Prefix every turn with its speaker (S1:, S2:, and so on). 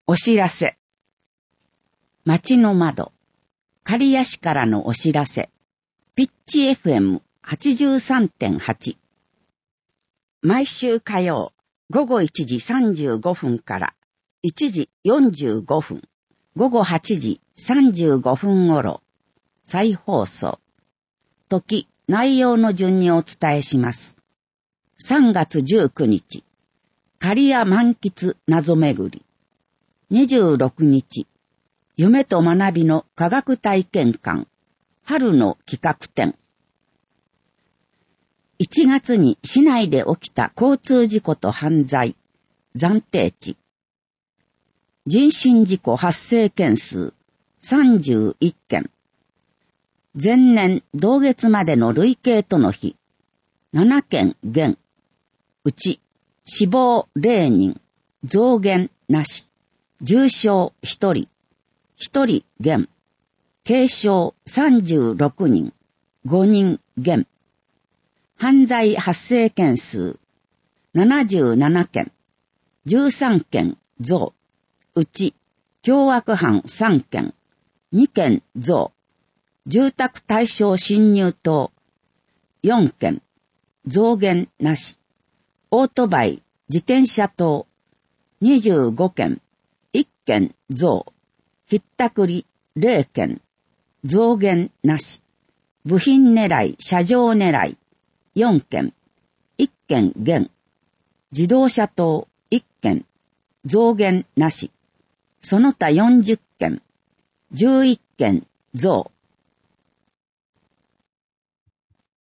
S1: お知らせ。町の窓。刈谷市からのお知らせ。ピッチ FM83.8。毎週火曜午後1時35分から1時45分、午後8時35分頃、再放送。時、内容の順にお伝えします。3月19日、刈谷満喫謎めぐり。26日、夢と学びの科学体験館、春の企画展。1月に市内で起きた交通事故と犯罪、暫定値。人身事故発生件数、31件。前年同月までの累計との比、7件減。うち、死亡0人、増減なし。重傷1人、1人減。軽傷36人、5人減。犯罪発生件数、77件、13件増。うち、凶悪犯3件、2件増。住宅対象侵入等、4件、増減なし。オートバイ、自転車等、25件、1件増。ひったくり0件、増減なし。部品狙い、車上狙い、4件、1件減。自動車等1件、増減なし。その他40件、11件増。